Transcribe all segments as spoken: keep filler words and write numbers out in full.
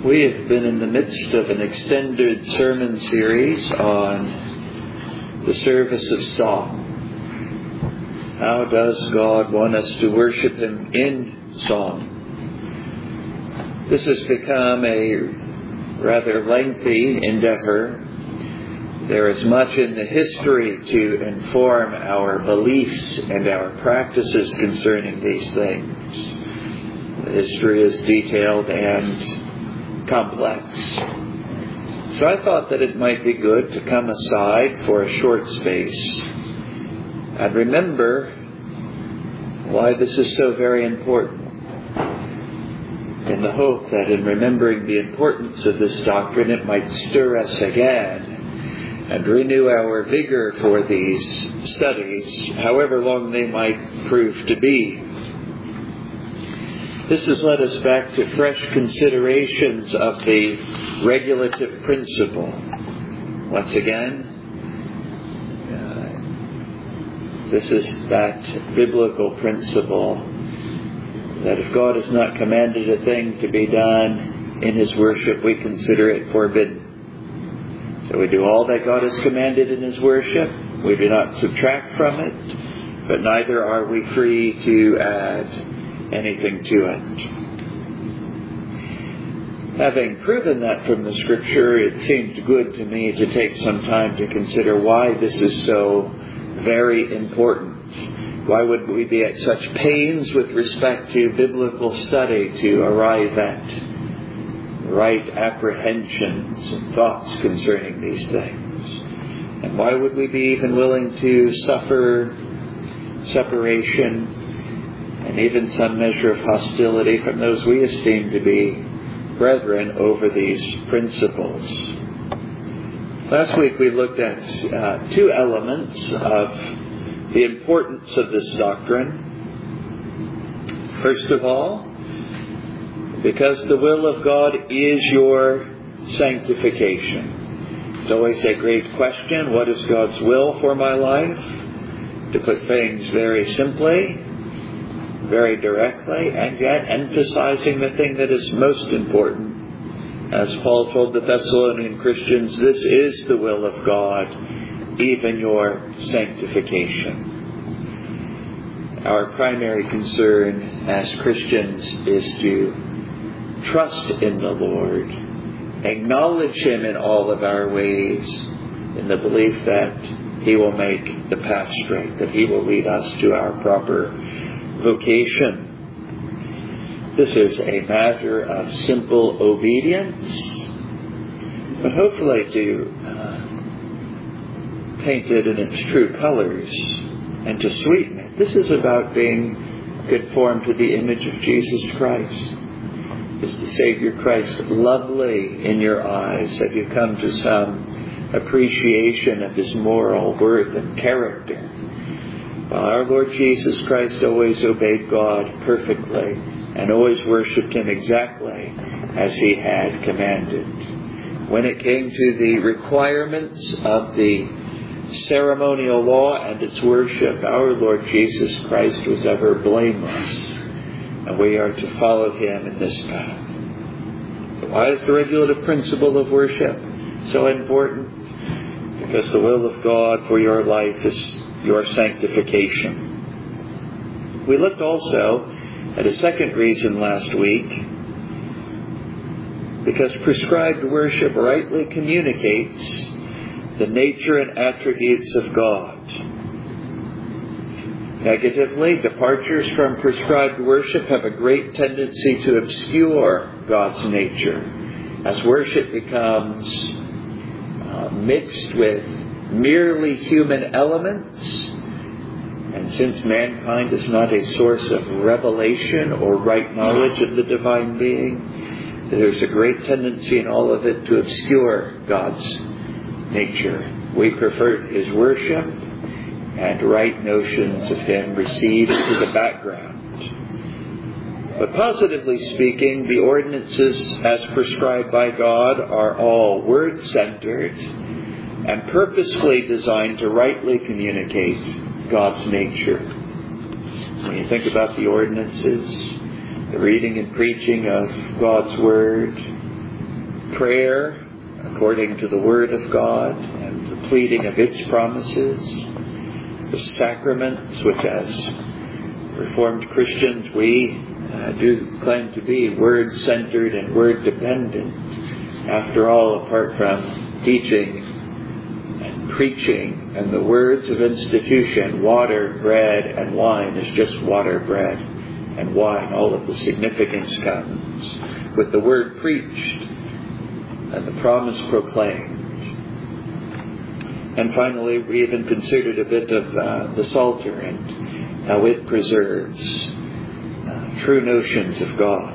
We have been in the midst of an extended sermon series on the service of song. How does God want us to worship Him in song? This has become a rather lengthy endeavor. There is much in the history to inform our beliefs and our practices concerning these things. The history is detailed and complex. So I thought that it might be good to come aside for a short space and remember why this is so very important, in the hope that in remembering the importance of this doctrine it might stir us again and renew our vigor for these studies, however long they might prove to be. This has led us back to fresh considerations of the regulative principle. Once again, uh, this is that biblical principle that if God has not commanded a thing to be done in His worship, we consider it forbidden. So we do all that God has commanded in His worship. We do not subtract from it, but neither are we free to add anything to it. Having proven that from the Scripture, it seemed good to me to take some time to consider why this is so very important. Why would we be at such pains with respect to biblical study to arrive at right apprehensions and thoughts concerning these things? And why would we be even willing to suffer separation and even some measure of hostility from those we esteem to be brethren over these principles? Last week we looked at uh, two elements of the importance of this doctrine. First of all, because the will of God is your sanctification. It's always a great question, what is God's will for my life? To put things very simply, very directly, and yet emphasizing the thing that is most important. As Paul told the Thessalonian Christians, this is the will of God, even your sanctification. Our primary concern as Christians is to trust in the Lord, acknowledge Him in all of our ways, in the belief that He will make the path straight, that He will lead us to our proper vocation. This is a matter of simple obedience, but hopefully to uh, paint it in its true colors and to sweeten it. This is about being conformed to the image of Jesus Christ. Is the Savior Christ lovely in your eyes? Have you come to some appreciation of His moral worth and character? Well, our Lord Jesus Christ always obeyed God perfectly and always worshipped Him exactly as He had commanded. When it came to the requirements of the ceremonial law and its worship, our Lord Jesus Christ was ever blameless, and we are to follow Him in this path. So why is the regulative principle of worship so important? Because the will of God for your life is your sanctification. We looked also at a second reason last week, because prescribed worship rightly communicates the nature and attributes of God. Negatively, departures from prescribed worship have a great tendency to obscure God's nature, as worship becomes uh, mixed with merely human elements. And since mankind is not a source of revelation or right knowledge of the divine being, there's a great tendency in all of it to obscure God's nature. We prefer His worship, and right notions of Him recede into the background. But positively speaking, the ordinances as prescribed by God are all word-centered and purposefully designed to rightly communicate God's nature. When you think about the ordinances, the reading and preaching of God's Word, prayer according to the Word of God and the pleading of its promises, the sacraments, which as Reformed Christians we uh, do claim to be Word-centered and Word-dependent. After all, apart from teaching and preaching and the words of institution, water, bread, and wine is just water, bread, and wine. All of the significance comes with the Word preached and the promise proclaimed. And finally, we even considered a bit of uh, the Psalter and how it preserves uh, true notions of God.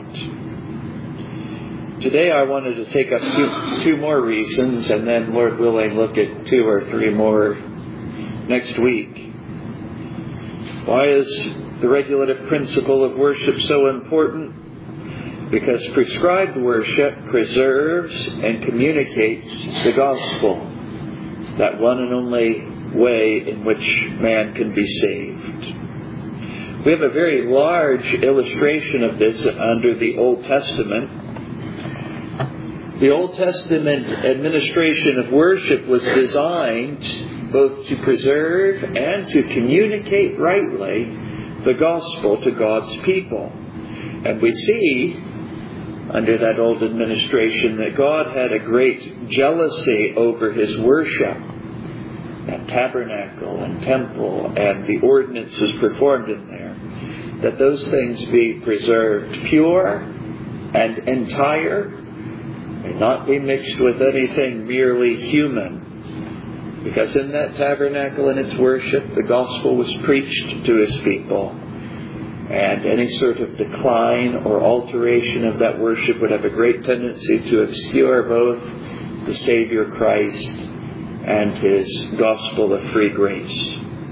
Today I wanted to take up two, two more reasons, and then, Lord willing, look at two or three more next week. Why is the regulative principle of worship so important? Because prescribed worship preserves and communicates the gospel, that one and only way in which man can be saved. We have a very large illustration of this under the Old Testament. The Old Testament administration of worship was designed both to preserve and to communicate rightly the gospel to God's people. And we see under that old administration that God had a great jealousy over His worship, that tabernacle and temple and the ordinances performed in there, that those things be preserved pure and entire, and not be mixed with anything merely human. Because in that tabernacle and its worship, the gospel was preached to His people. And any sort of decline or alteration of that worship would have a great tendency to obscure both the Savior Christ and His gospel of free grace.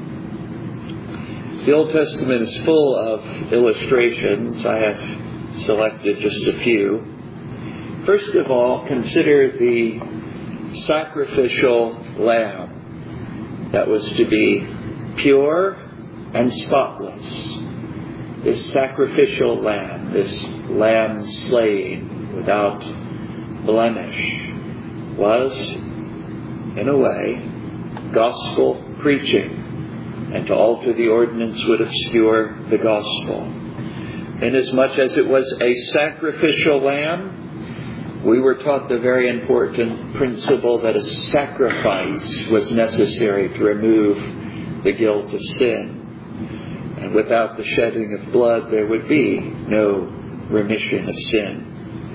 The Old Testament is full of illustrations. I have selected just a few. First of all, consider the sacrificial lamb that was to be pure and spotless. This sacrificial lamb, this lamb slain without blemish, was, in a way, gospel preaching, and to alter the ordinance would obscure the gospel. Inasmuch as it was a sacrificial lamb, we were taught the very important principle that a sacrifice was necessary to remove the guilt of sin. And without the shedding of blood, there would be no remission of sin.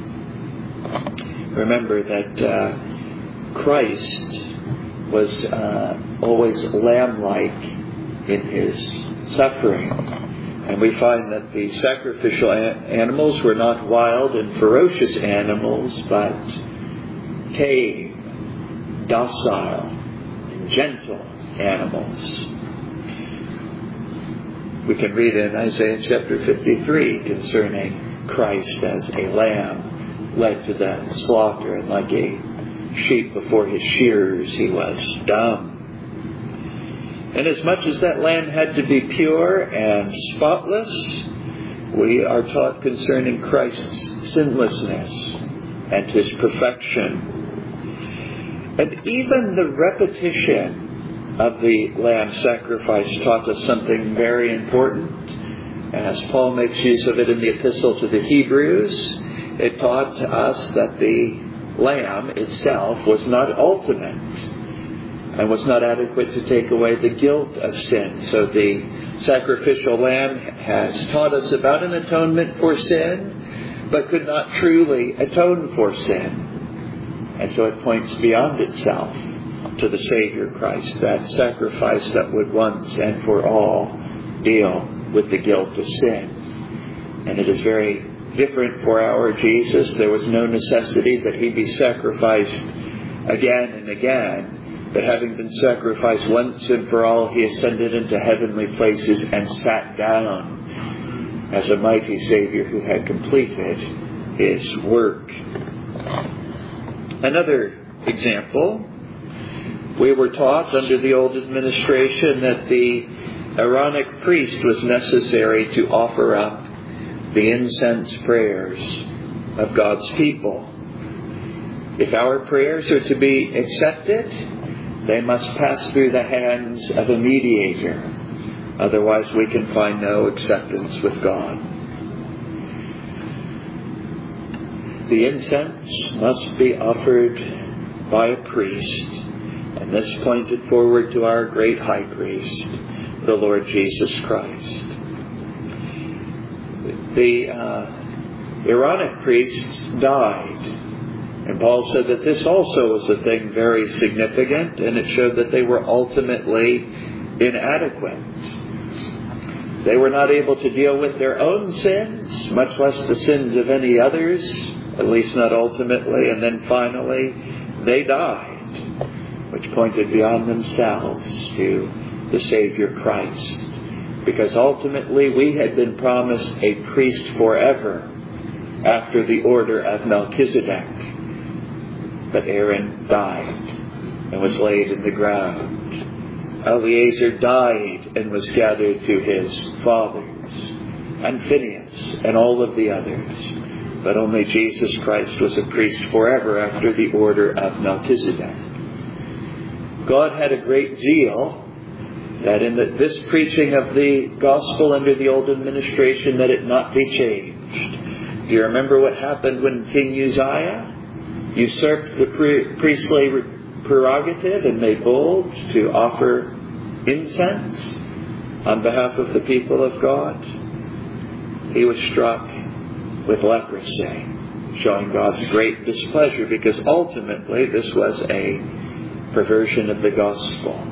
Remember that uh, Christ was uh, always lamb-like in His suffering. And we find that the sacrificial a- animals were not wild and ferocious animals, but tame, docile, and gentle animals. We can read in Isaiah chapter fifty-three concerning Christ as a lamb led to the slaughter, and like a sheep before his shearers, He was dumb. And as much as that lamb had to be pure and spotless, we are taught concerning Christ's sinlessness and His perfection. And even the repetition of the lamb sacrifice taught us something very important. As Paul makes use of it in the epistle to the Hebrews, it taught us that the lamb itself was not ultimate and was not adequate to take away the guilt of sin. So the sacrificial lamb has taught us about an atonement for sin, but could not truly atone for sin. And so it points beyond itself to the Savior Christ, that sacrifice that would once and for all deal with the guilt of sin. And it is very different for our Jesus. There was no necessity that He be sacrificed again and again. But having been sacrificed once and for all, He ascended into heavenly places and sat down as a mighty Savior who had completed His work. Another example, we were taught under the old administration that the Aaronic priest was necessary to offer up the incense prayers of God's people. If our prayers are to be accepted, they must pass through the hands of a mediator. Otherwise, we can find no acceptance with God. The incense must be offered by a priest, and this pointed forward to our great high priest, the Lord Jesus Christ. The uh, Aaronic priests died, and Paul said that this also was a thing very significant, and it showed that they were ultimately inadequate. They were not able to deal with their own sins, much less the sins of any others, at least not ultimately. And then finally, they died, which pointed beyond themselves to the Savior Christ. Because ultimately we had been promised a priest forever after the order of Melchizedek. But Aaron died and was laid in the ground. Eleazar died and was gathered to his fathers, and Phinehas and all of the others. But only Jesus Christ was a priest forever after the order of Melchizedek. God had a great zeal that in the, this preaching of the gospel under the old administration, that it not be changed. Do you remember what happened when King Uzziah usurped the pre- priestly prerogative and made bold to offer incense on behalf of the people of God? He was struck with leprosy, showing God's great displeasure, because ultimately this was a perversion of the gospel.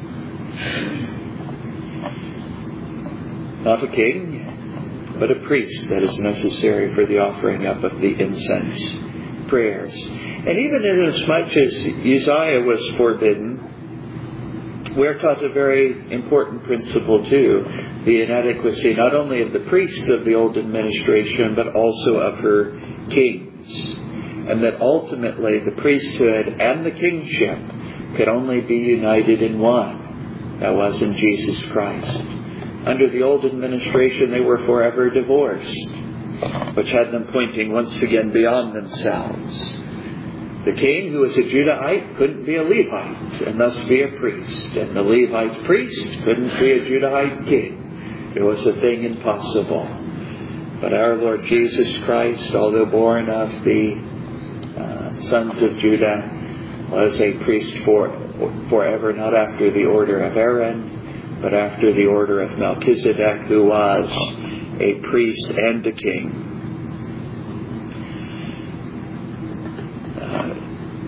Not a king, but a priest that is necessary for the offering up of the incense prayers. And even inasmuch as Uzziah was forbidden, we're taught a very important principle too, the inadequacy not only of the priests of the old administration, but also of her kings. And that ultimately the priesthood and the kingship could only be united in one, that was in Jesus Christ. Under the old administration they were forever divorced, which had them pointing once again beyond themselves. The king, who was a Judahite, couldn't be a Levite and thus be a priest. And the Levite priest couldn't be a Judahite king. It was a thing impossible. But our Lord Jesus Christ, although born of the uh, sons of Judah, was a priest for, forever, not after the order of Aaron, but after the order of Melchizedek, who was a priest and a king. Uh,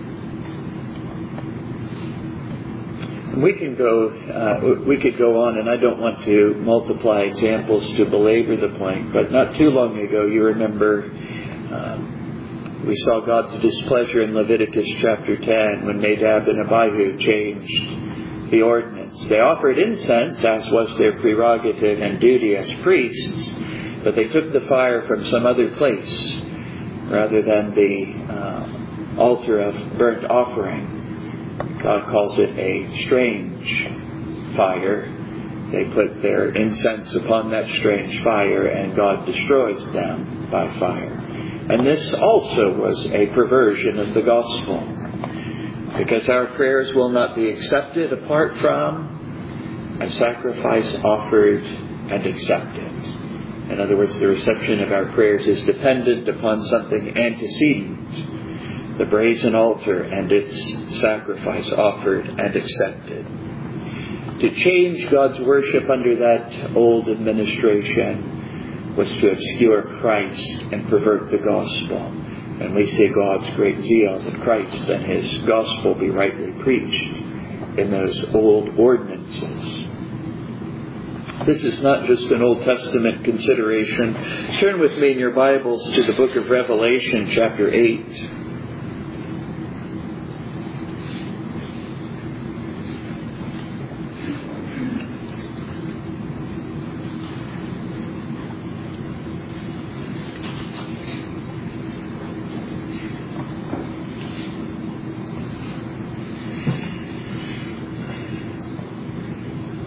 we can go, uh, we could go on, and I don't want to multiply examples to belabor the point, but not too long ago, you remember, um, we saw God's displeasure in Leviticus chapter ten when Nadab and Abihu changed the ordinance. They offered incense, as was their prerogative and duty as priests, but they took the fire from some other place rather than the uh, altar of burnt offering. God calls it a strange fire. They put their incense upon that strange fire, and God destroys them by fire. And this also was a perversion of the gospel, because our prayers will not be accepted apart from a sacrifice offered and accepted. In other words, the reception of our prayers is dependent upon something antecedent, the brazen altar and its sacrifice offered and accepted. To change God's worship under that old administration was to obscure Christ and pervert the gospel. And we see God's great zeal that Christ and His gospel be rightly preached in those old ordinances. This is not just an Old Testament consideration. Turn with me in your Bibles to the book of Revelation, chapter eight.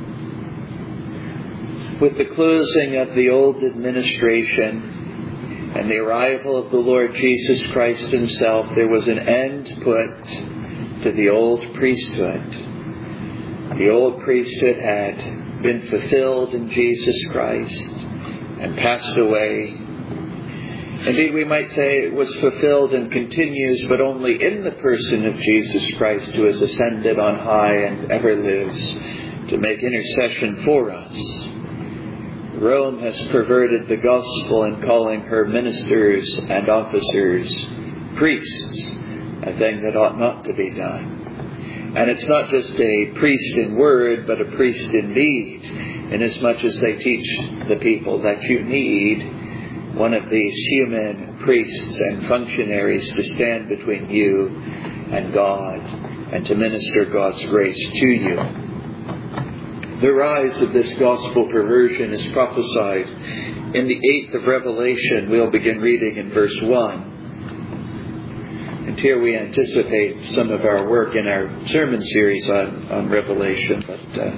With the closing of the old administration and the arrival of the Lord Jesus Christ himself, there was an end put to the old priesthood. The old priesthood had been fulfilled in Jesus Christ and passed away. Indeed, we might say it was fulfilled and continues, but only in the person of Jesus Christ, who has ascended on high and ever lives to make intercession for us. Rome has perverted the gospel in calling her ministers and officers priests, a thing that ought not to be done. And it's not just a priest in word, but a priest in deed, inasmuch as they teach the people that you need one of these human priests and functionaries to stand between you and God and to minister God's grace to you. The rise of this gospel perversion is prophesied in the eighth of Revelation. We'll begin reading in verse one. And here we anticipate some of our work in our sermon series on, on Revelation, but uh,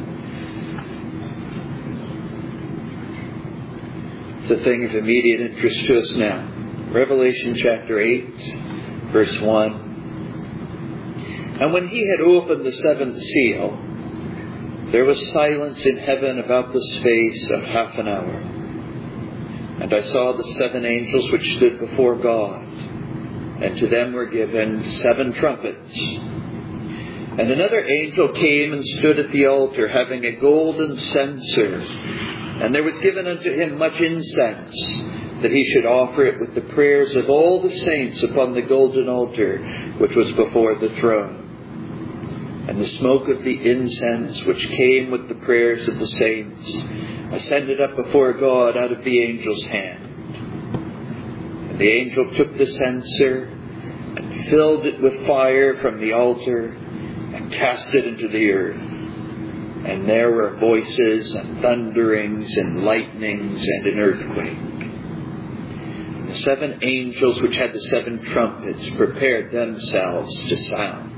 it's a thing of immediate interest to us now. Revelation chapter eight, verse one. And when he had opened the seventh seal, there was silence in heaven about the space of half an hour. And I saw the seven angels which stood before God, and to them were given seven trumpets. And another angel came and stood at the altar, having a golden censer. And there was given unto him much incense, that he should offer it with the prayers of all the saints upon the golden altar which was before the throne. And the smoke of the incense which came with the prayers of the saints ascended up before God out of the angel's hand. And the angel took the censer and filled it with fire from the altar and cast it into the earth. And there were voices and thunderings and lightnings and an earthquake. And the seven angels which had the seven trumpets prepared themselves to sound.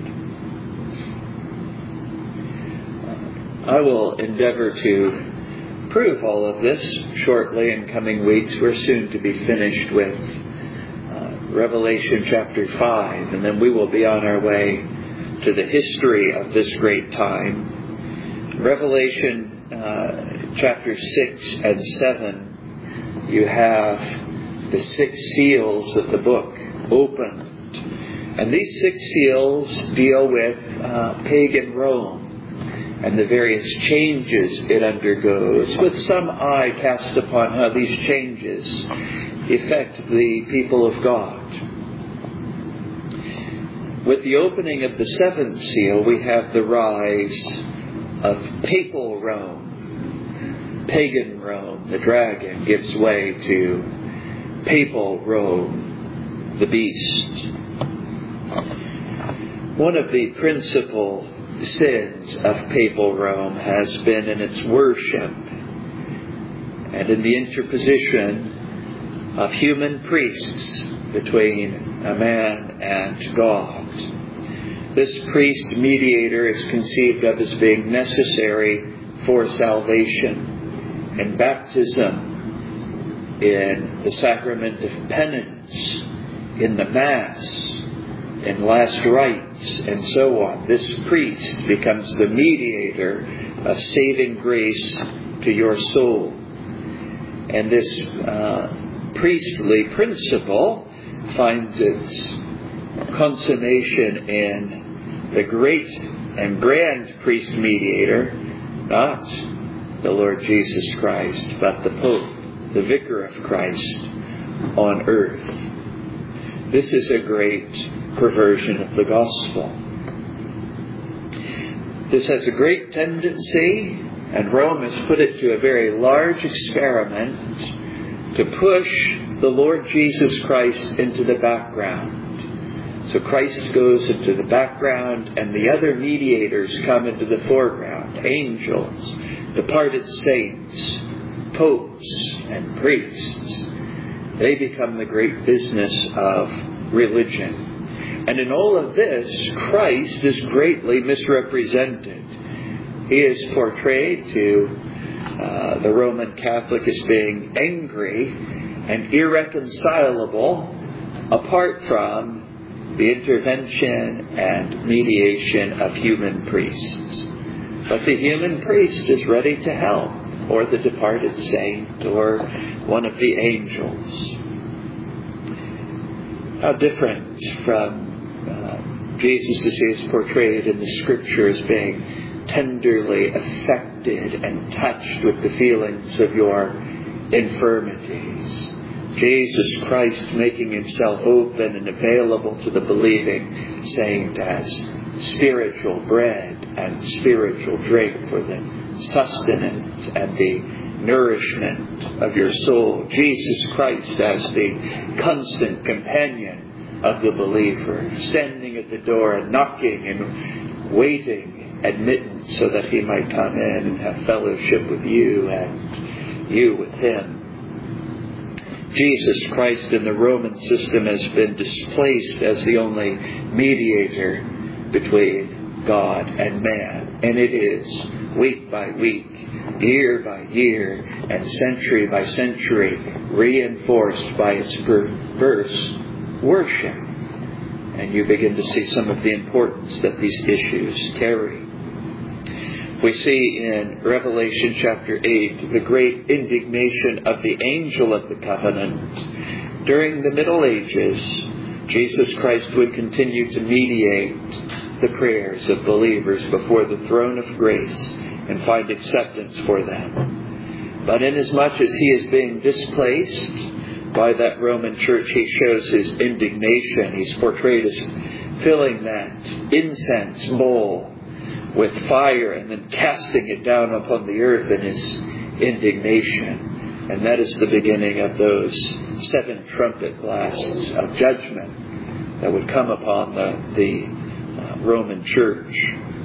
I will endeavor to prove all of this shortly in coming weeks. We're soon to be finished with uh, Revelation chapter five, and then we will be on our way to the history of this great time. Revelation uh, chapter six and seven, you have the six seals of the book opened. And these six seals deal with uh, pagan Rome and the various changes it undergoes, with some eye cast upon how these changes affect the people of God. With the opening of the seventh seal, we have the rise of papal Rome, pagan Rome. The dragon gives way to papal Rome, the beast. One of the principal sins of papal Rome has been in its worship and in the interposition of human priests between a man and God. This priest mediator is conceived of as being necessary for salvation in baptism, in the sacrament of penance, in the Mass, in last rites, and so on. This priest becomes the mediator of saving grace to your soul. And this uh, priestly principle finds its consummation in the great and grand priest mediator, not the Lord Jesus Christ, but the Pope, the Vicar of Christ on earth. This is a great perversion of the gospel. This has a great tendency, and Rome has put it to a very large experiment, to push the Lord Jesus Christ into the background. So Christ goes into the background, and the other mediators come into the foreground. Angels, departed saints, popes, and priests. They become the great business of religion. And in all of this, Christ is greatly misrepresented. He is portrayed to uh, the Roman Catholic as being angry and irreconcilable apart from the intervention and mediation of human priests. But the human priest is ready to help, or the departed saint, or one of the angels. How different from uh, Jesus as he is portrayed in the Scriptures, being tenderly affected and touched with the feelings of your infirmities. Jesus Christ making himself open and available to the believing saint as spiritual bread and spiritual drink for the sustenance and the nourishment of your soul. Jesus Christ as the constant companion of the believer, standing at the door and knocking and waiting admittance so that he might come in and have fellowship with you and you with him. Jesus Christ in the Roman system has been displaced as the only mediator between God and man. And it is week by week, year by year, and century by century reinforced by its perverse worship. And you begin to see some of the importance that these issues carry. We see in Revelation chapter eight the great indignation of the angel of the covenant. During the Middle Ages, Jesus Christ would continue to mediate the prayers of believers before the throne of grace and find acceptance for them. But inasmuch as he is being displaced by that Roman church, he shows his indignation. He's portrayed as filling that incense bowl with fire and then casting it down upon the earth in his indignation. And that is the beginning of those seven trumpet blasts of judgment that would come upon the, the uh, Roman church.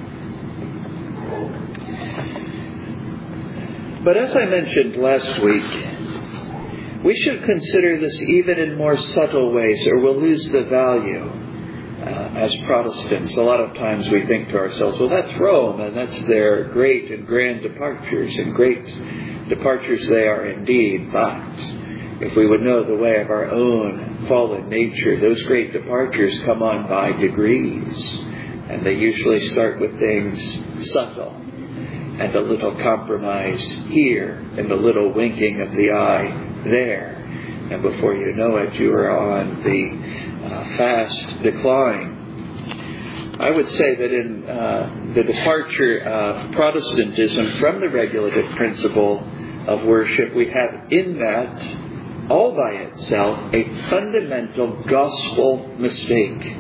But as I mentioned last week, we should consider this even in more subtle ways, or we'll lose the value. Uh, as Protestants, a lot of times we think to ourselves, well, that's Rome, and that's their great and grand departures, and great departures they are indeed. But if we would know the way of our own fallen nature, those great departures come on by degrees, and they usually start with things subtle, and a little compromise here, and a little winking of the eye there. And before you know it, you are on the uh, fast decline. I would say that in uh, the departure of Protestantism from the regulative principle of worship, we have in that, all by itself, a fundamental gospel mistake.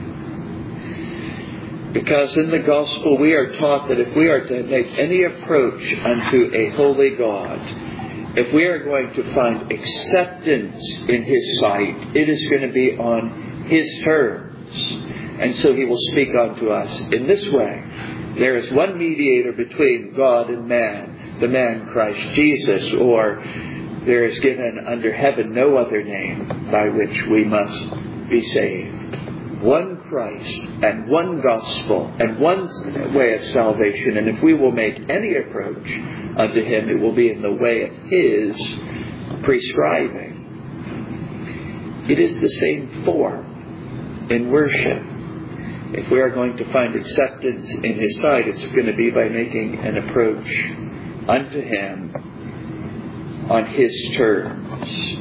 Because in the gospel we are taught that if we are to make any approach unto a holy God, if we are going to find acceptance in his sight, it is going to be on his terms. And so he will speak unto us in this way. There is one mediator between God and man, the man Christ Jesus, or there is given under heaven no other name by which we must be saved. One Christ and one gospel and one way of salvation. And if we will make any approach unto him, it will be in the way of his prescribing. It is the same form in worship. If we are going to find acceptance in his sight, it's going to be by making an approach unto him on his terms.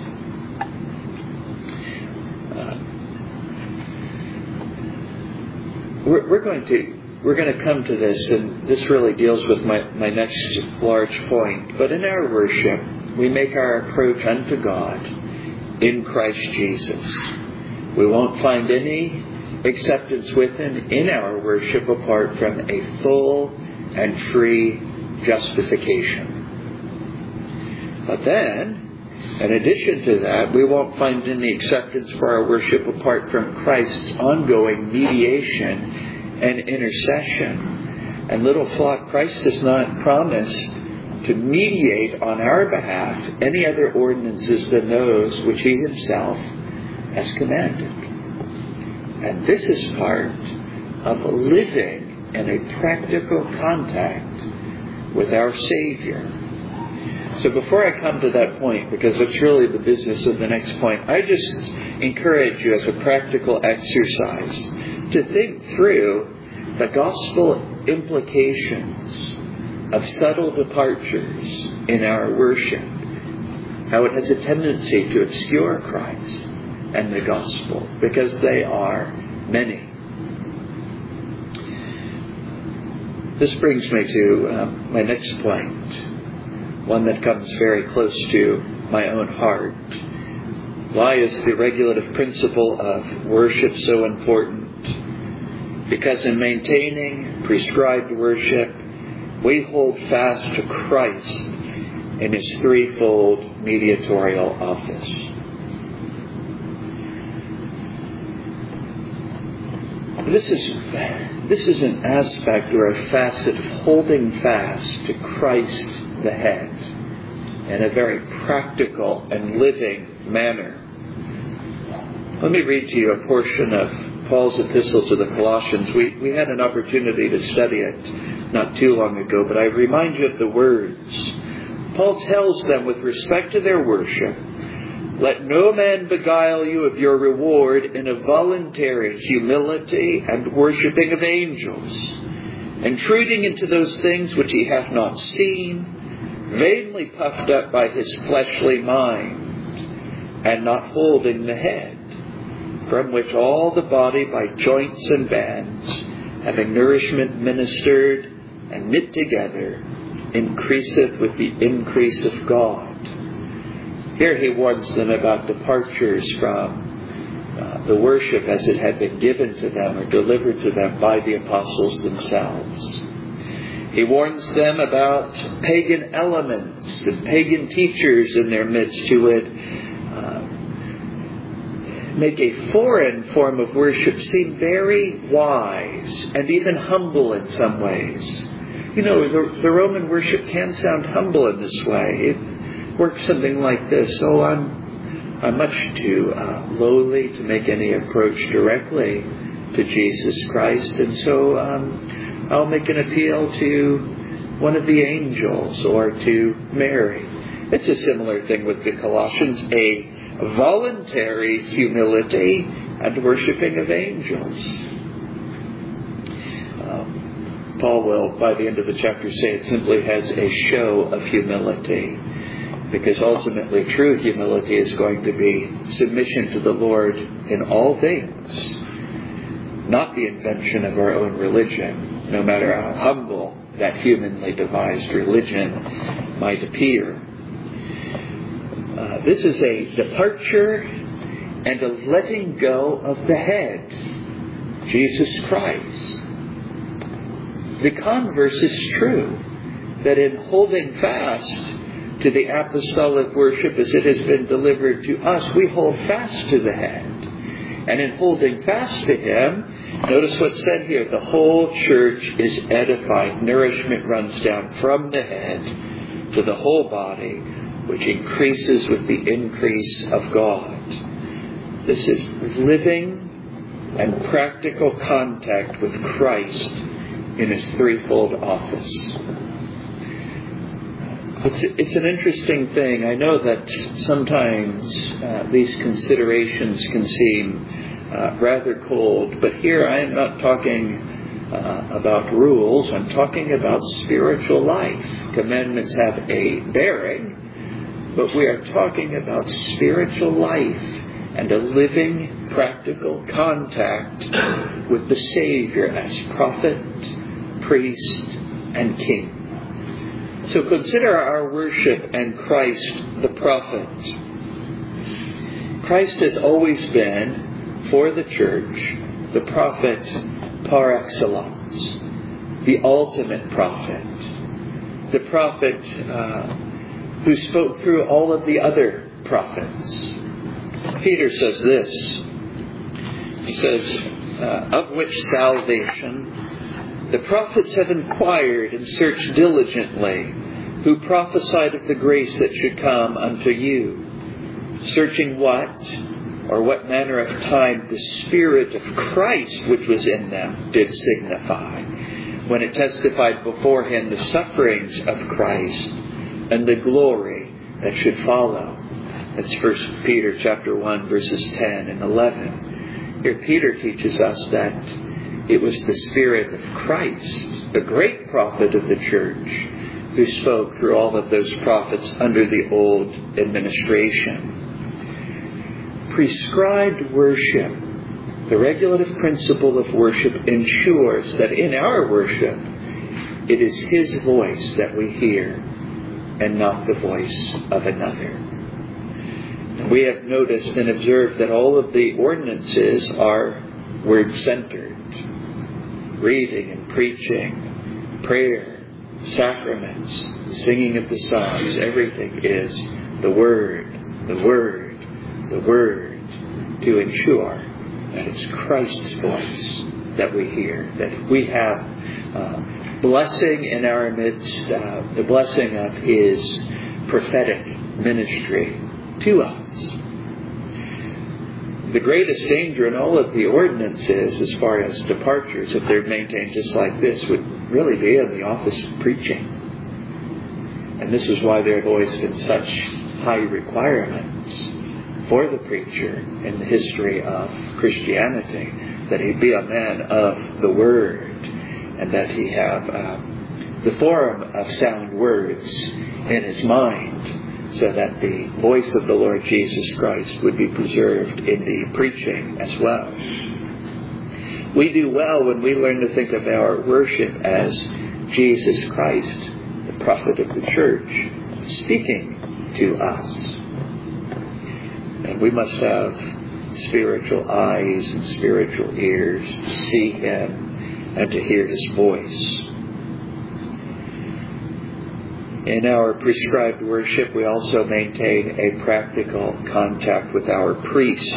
Uh, we're, we're going to we're going to come to this, and this really deals with my, my next large point. But in our worship, we make our approach unto God in Christ Jesus. We won't find any acceptance with him in our worship apart from a full and free justification. But then, in addition to that, we won't find any acceptance for our worship apart from Christ's ongoing mediation and intercession. And little flock, Christ does not promise to mediate on our behalf any other ordinances than those which he himself has commanded. And this is part of living in a practical contact with our Savior. So before I come to that point, because it's really the business of the next point, I just encourage you as a practical exercise to think through the gospel implications of subtle departures in our worship, how it has a tendency to obscure Christ and the gospel, because they are many. This brings me to uh, my next point, one that comes very close to my own heart. Why is the regulative principle of worship so important? Because in maintaining prescribed worship, we hold fast to Christ in His threefold mediatorial office. This is, this is an aspect or a facet of holding fast to Christ the head in a very practical and living manner. Let me read to you a portion of Paul's epistle to the Colossians. We, we had an opportunity to study it not too long ago, but I remind you of the words. Paul tells them with respect to their worship, "Let no man beguile you of your reward in a voluntary humility and worshipping of angels, intruding into those things which he hath not seen, vainly puffed up by his fleshly mind, and not holding the head, from which all the body by joints and bands, having nourishment ministered and knit together, increaseth with the increase of God." Here he warns them about departures from uh, the worship as it had been given to them or delivered to them by the apostles themselves. He warns them about pagan elements and pagan teachers in their midst who would uh, make a foreign form of worship seem very wise and even humble in some ways. You know, the, the Roman worship can sound humble in this way. It works something like this. Oh, I'm, I'm much too uh, lowly to make any approach directly to Jesus Christ, and so um, I'll make an appeal to one of the angels or to Mary. It's a similar thing with the Colossians, a voluntary humility and worshipping of angels. Um, Paul will, by the end of the chapter, say it simply has a show of humility, because ultimately true humility is going to be submission to the Lord in all things, not the invention of our own religion, no matter how humble that humanly devised religion might appear. Uh, this is a departure and a letting go of the head, Jesus Christ. The converse is true, that in holding fast to the apostolic worship as it has been delivered to us, we hold fast to the head. And in holding fast to Him, notice what's said here, the whole church is edified. Nourishment runs down from the head to the whole body, which increases with the increase of God. This is living and practical contact with Christ in His threefold office. It's, it's an interesting thing. I know that sometimes uh, these considerations can seem uh, rather cold, but here I am not talking uh, about rules. I'm talking about spiritual life. Commandments have a bearing, but we are talking about spiritual life and a living, practical contact with the Savior as prophet, priest, and king. So consider our worship and Christ the prophet. Christ has always been, for the church, the prophet par excellence, the ultimate prophet, the prophet uh, who spoke through all of the other prophets. Peter says this. He says, uh, of which salvation the prophets have inquired and searched diligently, who prophesied of the grace that should come unto you, searching what or what manner of time the Spirit of Christ which was in them did signify, when it testified beforehand the sufferings of Christ and the glory that should follow. That's First Peter chapter one, verses ten and eleven. Here Peter teaches us that it was the Spirit of Christ, the great prophet of the church, who spoke through all of those prophets under the old administration. Prescribed worship, the regulative principle of worship, ensures that in our worship, it is His voice that we hear and not the voice of another. And we have noticed and observed that all of the ordinances are word-centered. Reading and preaching, prayer, sacraments, the singing of the psalms, everything is the Word, the Word, the Word, to ensure that it's Christ's voice that we hear, that we have uh, blessing in our midst, uh, the blessing of His prophetic ministry to us. The greatest danger in all of the ordinances, as far as departures, if they're maintained just like this, would really be in the office of preaching. And this is why there have always been such high requirements for the preacher in the history of Christianity, that he be a man of the Word, and that he have uh, the form of sound words in his mind, so that the voice of the Lord Jesus Christ would be preserved in the preaching as well. We do well when we learn to think of our worship as Jesus Christ, the prophet of the church, speaking to us. And we must have spiritual eyes and spiritual ears to see Him and to hear His voice. In our prescribed worship, we also maintain a practical contact with our priest.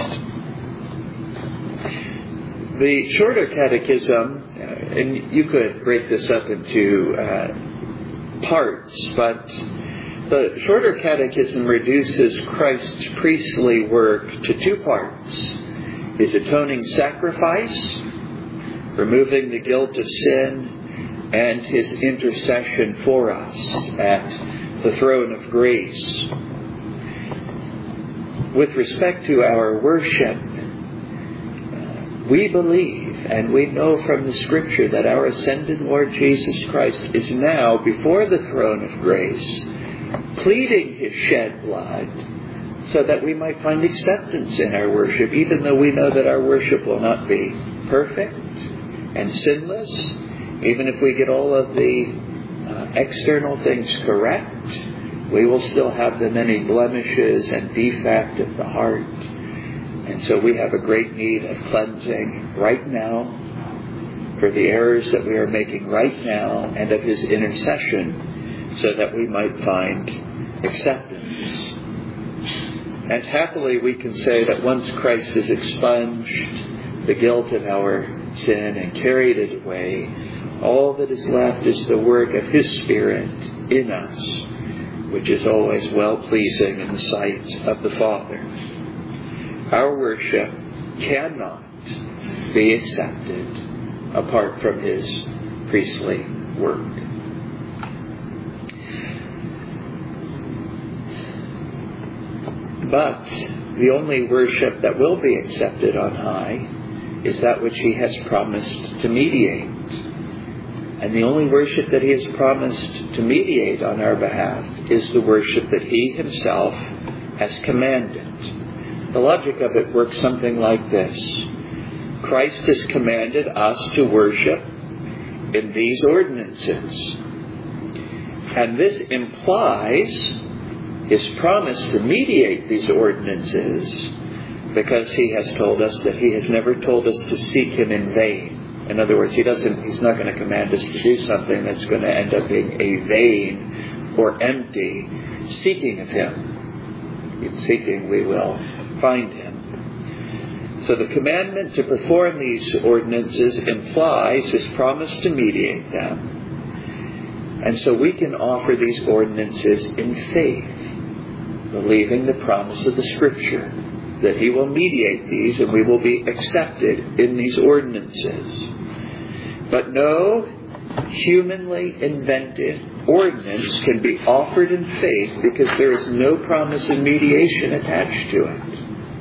The Shorter Catechism, uh, and you could break this up into uh, parts, but the Shorter Catechism reduces Christ's priestly work to two parts: His atoning sacrifice, removing the guilt of sin, and His intercession for us at the throne of grace. With respect to our worship, we believe and we know from the Scripture that our ascended Lord Jesus Christ is now before the throne of grace, pleading His shed blood so that we might find acceptance in our worship, even though we know that our worship will not be perfect and sinless. Even if we get all of the uh, external things correct, we will still have the many blemishes and defect of the heart. And so we have a great need of cleansing right now for the errors that we are making right now, and of His intercession so that we might find acceptance. And happily we can say that once Christ has expunged the guilt of our sin and carried it away, all that is left is the work of His Spirit in us, which is always well-pleasing in the sight of the Father. Our worship cannot be accepted apart from His priestly work. But the only worship that will be accepted on high is that which He has promised to mediate. And the only worship that He has promised to mediate on our behalf is the worship that He Himself has commanded. The logic of it works something like this. Christ has commanded us to worship in these ordinances. And this implies His promise to mediate these ordinances, because He has told us that He has never told us to seek Him in vain. In other words, He doesn't, He's not going to command us to do something that's going to end up being a vain or empty seeking of Him. In seeking, we will find Him. So the commandment to perform these ordinances implies His promise to mediate them. And so we can offer these ordinances in faith, believing the promise of the Scripture, that He will mediate these and we will be accepted in these ordinances. But no humanly invented ordinance can be offered in faith because there is no promise of mediation attached to it.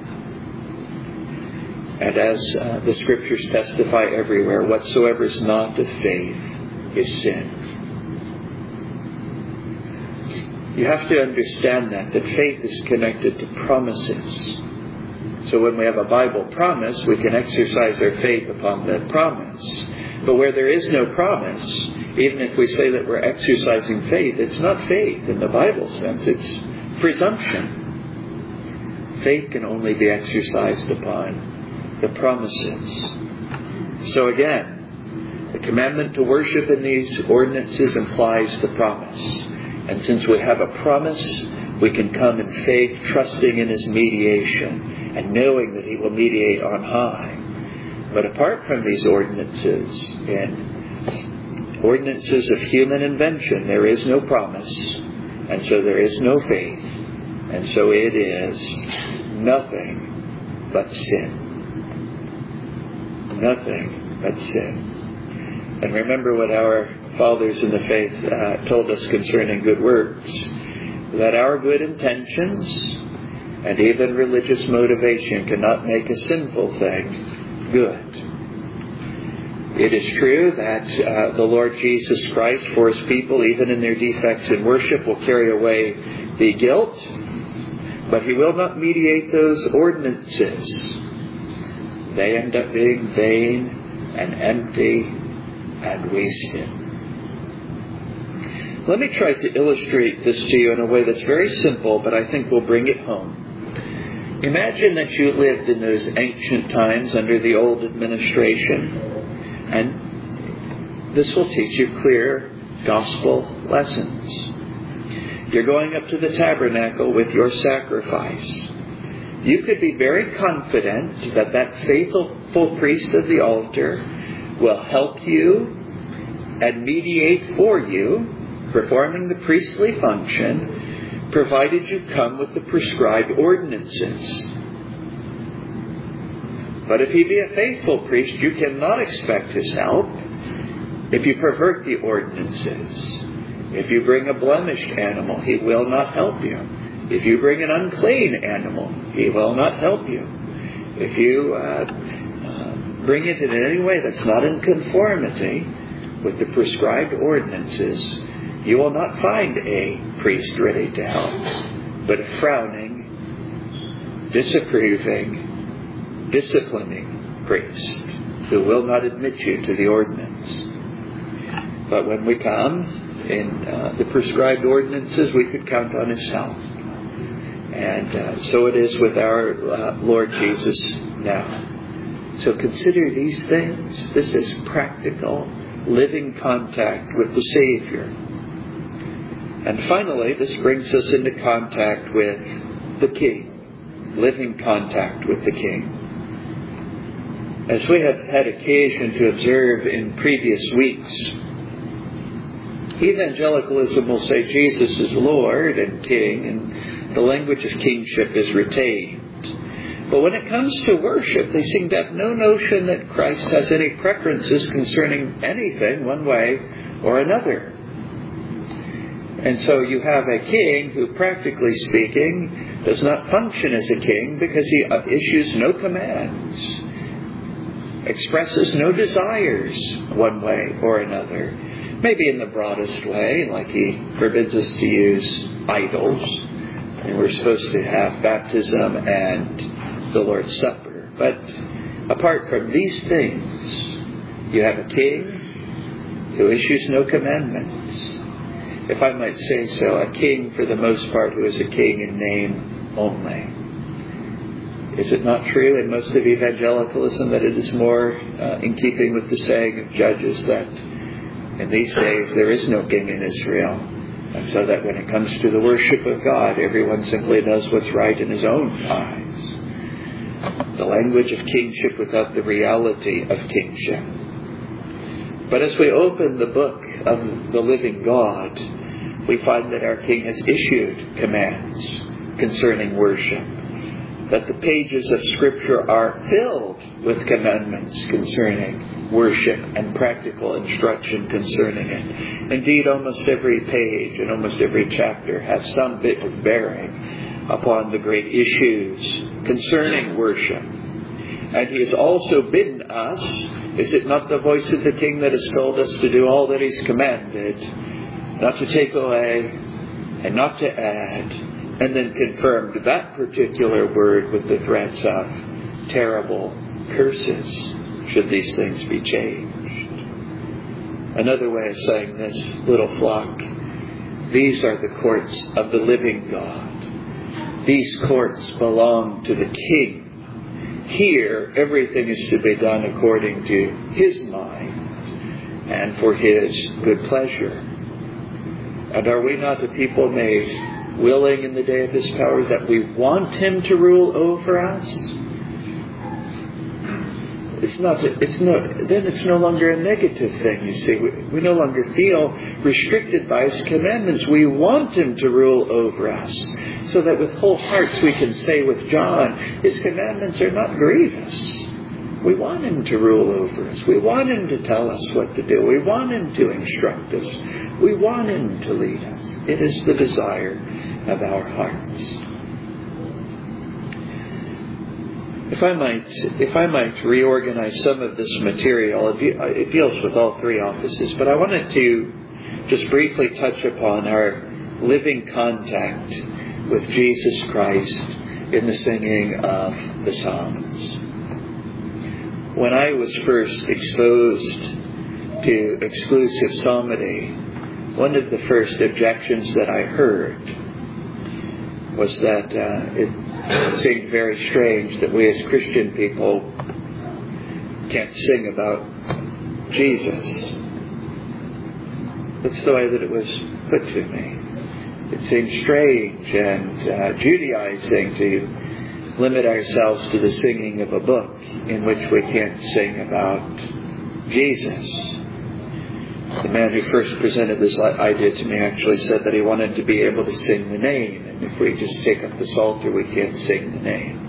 And as uh, the Scriptures testify everywhere, whatsoever is not of faith is sin. You have to understand that, that faith is connected to promises. So when we have a Bible promise, we can exercise our faith upon that promise. But where there is no promise, even if we say that we're exercising faith, it's not faith in the Bible sense. It's presumption. Faith can only be exercised upon the promises. So again, the commandment to worship in these ordinances implies the promise. And since we have a promise, we can come in faith, trusting in His mediation and knowing that He will mediate on high. But apart from these ordinances, in ordinances of human invention, there is no promise, and so there is no faith, and so it is nothing but sin. Nothing but sin. And remember what our fathers in the faith uh, told us concerning good works, that our good intentions and even religious motivation cannot make a sinful thing good. It is true that uh, the Lord Jesus Christ for His people, even in their defects in worship, will carry away the guilt, but He will not mediate those ordinances. They end up being vain and empty and wasted. Let me try to illustrate this to you in a way that's very simple, but I think will bring it home. Imagine that you lived in those ancient times under the old administration, and this will teach you clear gospel lessons. You're going up to the tabernacle with your sacrifice. You could be very confident that that faithful priest of the altar will help you and mediate for you, performing the priestly function, provided you come with the prescribed ordinances. But if he be a faithful priest, you cannot expect his help if you pervert the ordinances. If you bring a blemished animal, he will not help you. If you bring an unclean animal, he will not help you. If you uh, uh, bring it in any way that's not in conformity with the prescribed ordinances, you will not find a priest ready to help, but a frowning, disapproving, disciplining priest who will not admit you to the ordinance. But when we come in uh, the prescribed ordinances, we could count on His help. And uh, so it is with our uh, Lord Jesus now. So consider these things. This is practical, living contact with the Savior. And finally, this brings us into contact with the King. Living contact with the King. As we have had occasion to observe in previous weeks, evangelicalism will say Jesus is Lord and King, and the language of kingship is retained. But when it comes to worship, they seem to have no notion that Christ has any preferences concerning anything one way or another. And so you have a king who, practically speaking, does not function as a king because he issues no commands, expresses no desires one way or another. Maybe in the broadest way, like he forbids us to use idols, and we're supposed to have baptism and the Lord's Supper. But apart from these things, you have a king who issues no commandments. If I might say so, a king for the most part who is a king in name only. Is it not true in most of evangelicalism that it is more uh, in keeping with the saying of Judges that in these days there is no king in Israel, and so that when it comes to the worship of God, everyone simply does what's right in his own eyes? The language of kingship without the reality of kingship. But as we open the book of the living God, we find that our King has issued commands concerning worship. That the pages of Scripture are filled with commandments concerning worship and practical instruction concerning it. Indeed, almost every page and almost every chapter have some bit of bearing upon the great issues concerning worship. And he has also bidden us, is it not the voice of the King that has told us to do all that he's commanded, not to take away and not to add, and then confirmed that particular word with the threats of terrible curses should these things be changed. Another way of saying this, little flock, these are the courts of the living God. These courts belong to the King. Here, everything is to be done according to his mind and for his good pleasure. And are we not a people made willing in the day of his power that we want him to rule over us? It's not, it's no, then it's no longer a negative thing, you see. We, we no longer feel restricted by his commandments. We want him to rule over us, so that with whole hearts we can say with John, his commandments are not grievous. We want him to rule over us. We want him to tell us what to do. We want him to instruct us. We want him to lead us. It is the desire of our hearts. If I might, if I might reorganize some of this material, it deals with all three offices, but I wanted to just briefly touch upon our living contact with Jesus Christ in the singing of the Psalms. When I was first exposed to exclusive psalmody, one of the first objections that I heard was that uh, it seemed very strange that we as Christian people can't sing about Jesus. That's the way that it was put to me. It seemed strange and uh, Judaizing to limit ourselves to the singing of a book in which we can't sing about Jesus. The man who first presented this idea to me actually said that he wanted to be able to sing the name. And if we just take up the Psalter, we can't sing the name.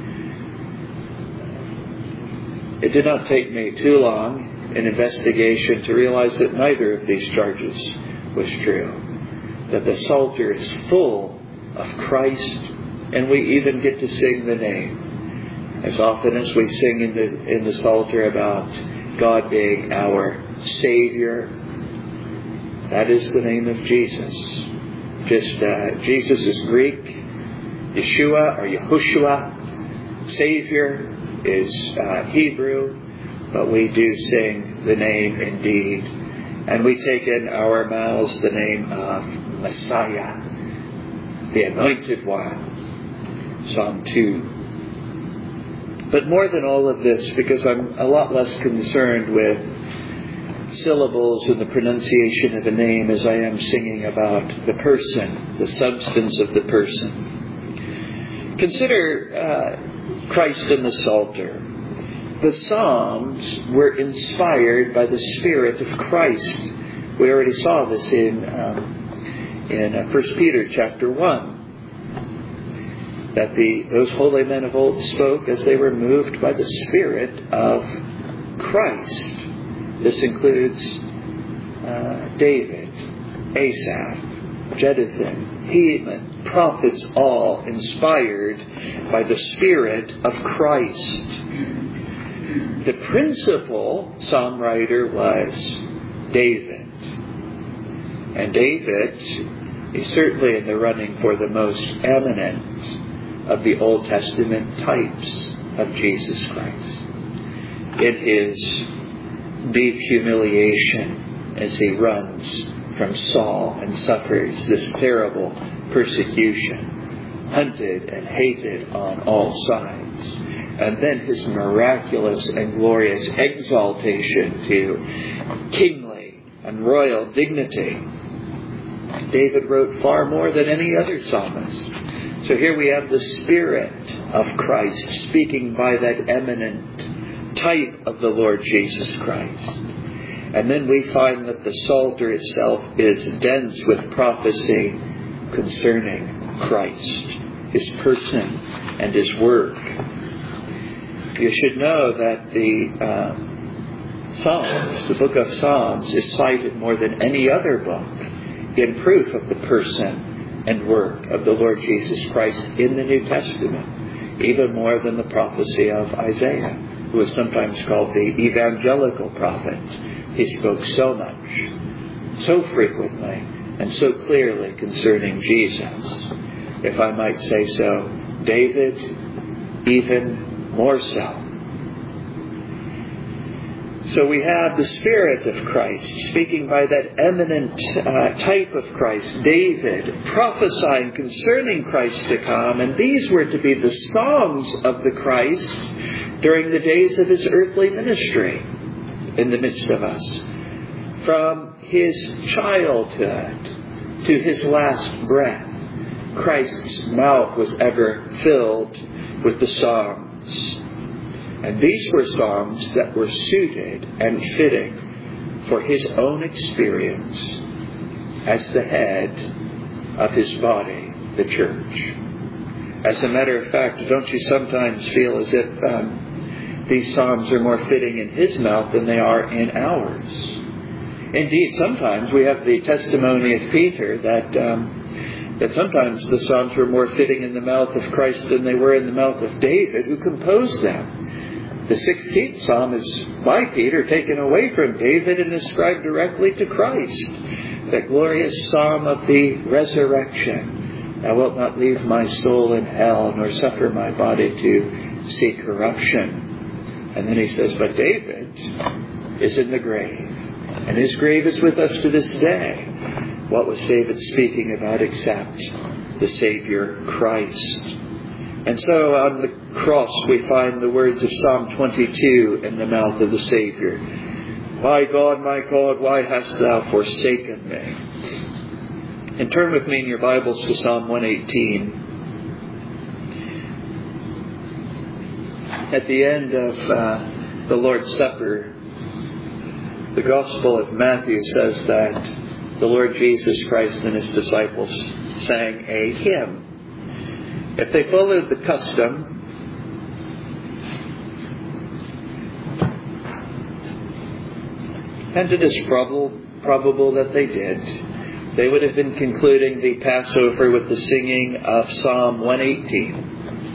It did not take me too long in investigation to realize that neither of these charges was true. That the Psalter is full of Christ, and we even get to sing the name. As often as we sing in the, in the Psalter about God being our Savior, that is the name of Jesus. Just uh, Jesus is Greek, Yeshua or Yahushua. Savior is uh, Hebrew, but we do sing the name indeed. And we take in our mouths the name of Messiah, the Anointed One. Psalm two. But more than all of this, because I'm a lot less concerned with syllables and the pronunciation of a name as I am singing about the person, the substance of the person. Consider uh, Christ in the Psalter. The Psalms were inspired by the Spirit of Christ. We already saw this in um, in uh, First Peter chapter one. That the those holy men of old spoke as they were moved by the Spirit of Christ. This includes uh, David, Asaph, Jeduthun, Heman, prophets, all inspired by the Spirit of Christ. The principal psalm writer was David. And David is certainly in the running for the most eminent of the Old Testament types of Jesus Christ. In his deep humiliation as he runs from Saul and suffers this terrible persecution, hunted and hated on all sides. And then his miraculous and glorious exaltation to kingly and royal dignity. David wrote far more than any other psalmist. So here we have the Spirit of Christ speaking by that eminent type of the Lord Jesus Christ. And then we find that the Psalter itself is dense with prophecy concerning Christ, his person and his work. You should know that the uh, Psalms, the book of Psalms, is cited more than any other book in proof of the person and work of the Lord Jesus Christ in the New Testament, even more than the prophecy of Isaiah, who is sometimes called the evangelical prophet. He spoke so much, so frequently, and so clearly concerning Jesus. If I might say so, David even more so. So we have the Spirit of Christ speaking by that eminent uh, type of Christ, David, prophesying concerning Christ to come. And these were to be the songs of the Christ during the days of his earthly ministry in the midst of us. From his childhood to his last breath, Christ's mouth was ever filled with the Psalms. And these were psalms that were suited and fitting for his own experience as the head of his body, the church. As a matter of fact, don't you sometimes feel as if um, these psalms are more fitting in his mouth than they are in ours? Indeed, sometimes we have the testimony of Peter that um, that sometimes the psalms were more fitting in the mouth of Christ than they were in the mouth of David, who composed them. The sixteenth Psalm is by Peter taken away from David and ascribed directly to Christ. That glorious Psalm of the resurrection. Thou wilt not leave my soul in hell, nor suffer my body to see corruption. And then he says, but David is in the grave. And his grave is with us to this day. What was David speaking about except the Savior Christ? And so on the cross we find the words of Psalm twenty-two in the mouth of the Savior. My God, my God, why hast thou forsaken me? And turn with me in your Bibles to Psalm one eighteen. At the end of uh, the Lord's Supper, the Gospel of Matthew says that the Lord Jesus Christ and his disciples sang a hymn. If they followed the custom, and it is probable, probable that they did, they would have been concluding the Passover with the singing of Psalm one eighteen.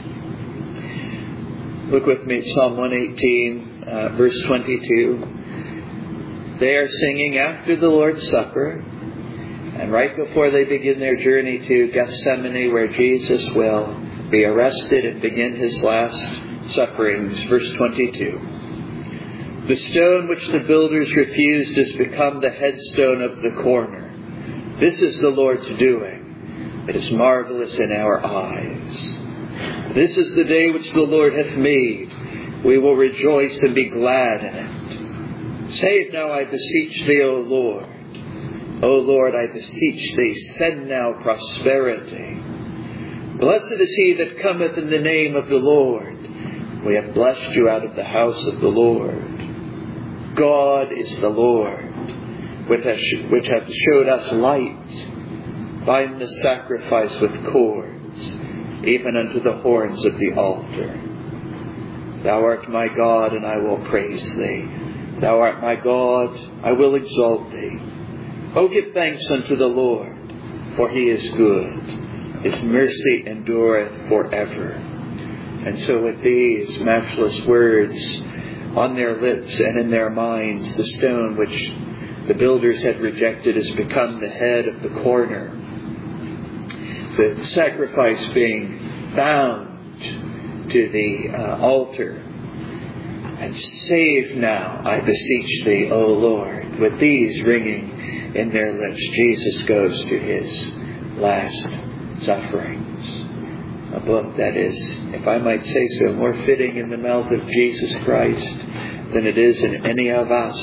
Look with me at Psalm one eighteen, uh, verse twenty-two. They are singing after the Lord's Supper, and right before they begin their journey to Gethsemane, where Jesus will be arrested and begin his last sufferings. Verse twenty-two. The stone which the builders refused has become the headstone of the corner. This is the Lord's doing. It is marvelous in our eyes. This is the day which the Lord hath made. We will rejoice and be glad in it. Save now, I beseech thee, O Lord. O Lord, I beseech thee, send now prosperity. Blessed is he that cometh in the name of the Lord. We have blessed you out of the house of the Lord. God is the Lord, which hath, which hath showed us light. Bind the sacrifice with cords, even unto the horns of the altar. Thou art my God, and I will praise thee. Thou art my God, I will exalt thee. O give thanks unto the Lord, for he is good. His mercy endureth forever. And so with these matchless words on their lips and in their minds, the stone which the builders had rejected has become the head of the corner. The sacrifice being bound to the uh, altar. And save now, I beseech thee, O Lord. With these ringing in their lips, Jesus goes to his last sufferings. A book that is, if I might say so, more fitting in the mouth of Jesus Christ than it is in any of us.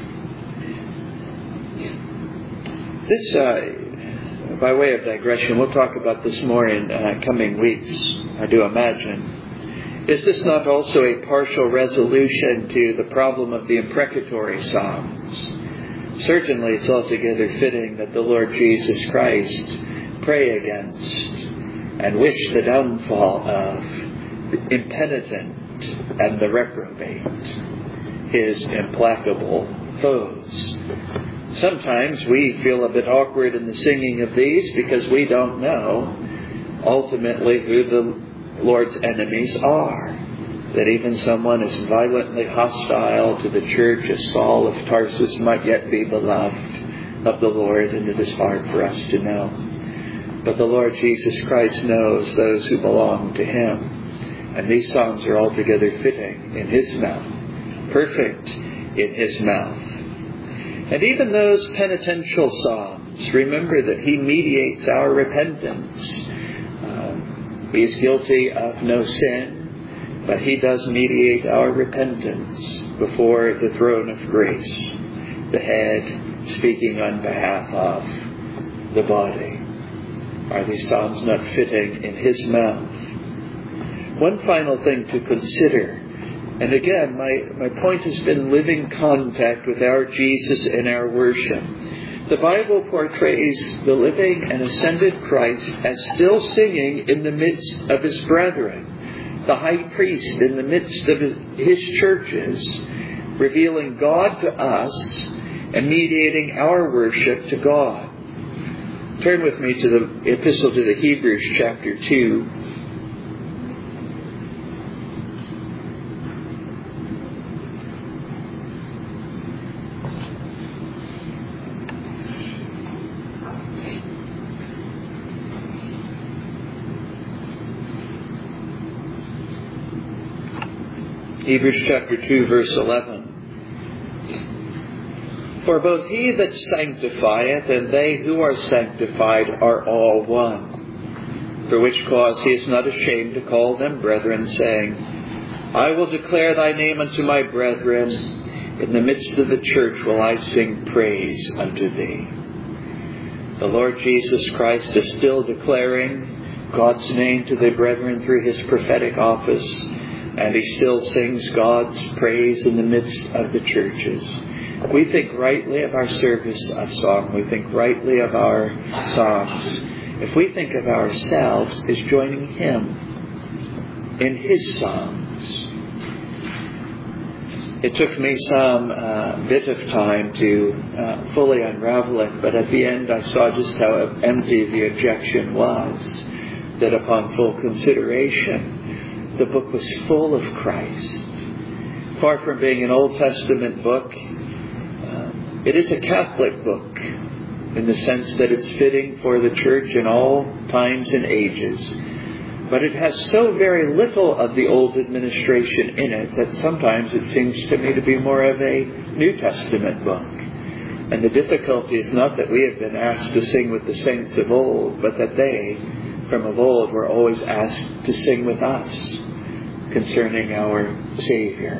This, uh, by way of digression, we'll talk about this more in uh, coming weeks, I do imagine. Is this not also a partial resolution to the problem of the imprecatory Psalms? Certainly it's altogether fitting that the Lord Jesus Christ pray against and wish the downfall of the impenitent and the reprobate. his implacable foes. Sometimes we feel a bit awkward in the singing of these because we don't know ultimately who the Lord's enemies are. That even someone as violently hostile to the church as Saul of Tarsus might yet be beloved of the Lord, and it is hard for us to know. But the Lord Jesus Christ knows those who belong to him. And these songs are altogether fitting in his mouth, perfect in his mouth. And even those penitential psalms, remember that he mediates our repentance. Um, he is guilty of no sin, but he does mediate our repentance before the throne of grace, the head speaking on behalf of the body. Are these psalms not fitting in his mouth? One final thing to consider, and again, my, my point has been living contact with our Jesus in our worship. The Bible portrays the living and ascended Christ as still singing in the midst of his brethren, the high priest in the midst of his churches, revealing God to us and mediating our worship to God. Turn with me to the Epistle to the Hebrews, chapter two. Hebrews chapter two, verse eleven. For both he that sanctifieth and they who are sanctified are all one. For which cause he is not ashamed to call them brethren, saying, I will declare thy name unto my brethren. In the midst of the church will I sing praise unto thee. The Lord Jesus Christ is still declaring God's name to the brethren through his prophetic office. And he still sings God's praise in the midst of the churches. We think rightly of our service of song. We think rightly of our songs. If we think of ourselves as joining him in his songs. It took me some uh, bit of time to uh, fully unravel it, but at the end I saw just how empty the objection was. That upon full consideration, the book was full of Christ. Far from being an Old Testament book, uh, it is a Catholic book in the sense that it's fitting for the church in all times and ages. But it has so very little of the old administration in it that sometimes it seems to me to be more of a New Testament book. And the difficulty is not that we have been asked to sing with the saints of old, but that they, from of old, were always asked to sing with us concerning our Savior.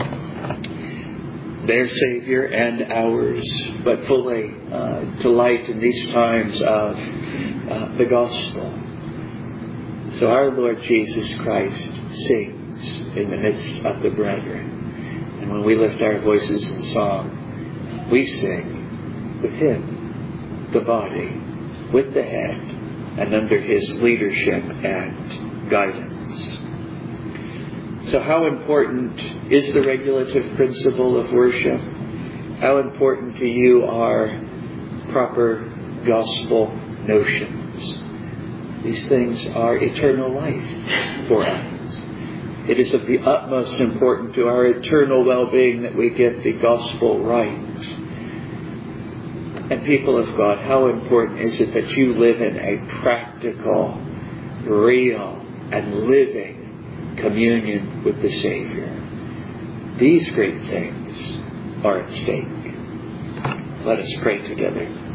Their Savior and ours, but fully uh, delight in these times of uh, the gospel. So our Lord Jesus Christ sings in the midst of the brethren. And when we lift our voices in song, we sing with him, the body, with the head, and under his leadership and guidance. So how important is the regulative principle of worship? How important to you are proper gospel notions? These things are eternal life for us. It is of the utmost importance to our eternal well-being that we get the gospel right. And people of God, how important is it that you live in a practical, real, and living communion with the Savior? These great things are at stake. Let us pray together.